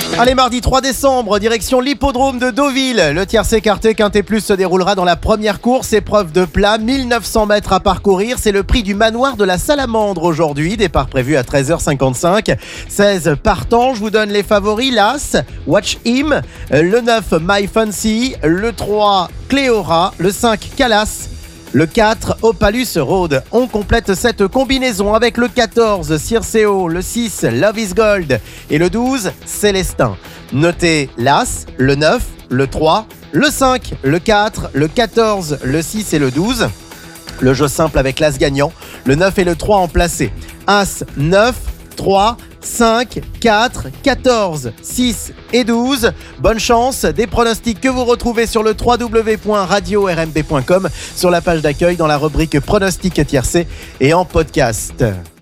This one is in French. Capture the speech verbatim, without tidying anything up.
Allez, mardi trois décembre, direction l'hippodrome de Deauville. Le tiercé quarté Quintet Plus se déroulera dans la première course, épreuve de plat, mille neuf cents mètres à parcourir. C'est le prix du manoir de la Salamandre aujourd'hui, départ prévu à treize heures cinquante-cinq. seize partants, je vous donne les favoris. L'As, Watch Him, le neuf, My Fancy, le trois, Cléora, le cinq, Calas, le quatre, Opalus Road. On complète cette combinaison avec le quatorze, Circeo, le six, Love is Gold et le douze, Célestin. Notez l'As, le neuf, le trois, le cinq, le quatre, le quatorze, le six et le douze. Le jeu simple avec l'As gagnant, le neuf et le trois en placé. As, neuf, trois, cinq, quatre, quatorze, six et douze. Bonne chance, des pronostics que vous retrouvez sur le w w w point radio r m b point com, sur la page d'accueil dans la rubrique pronostics tiercé et en podcast.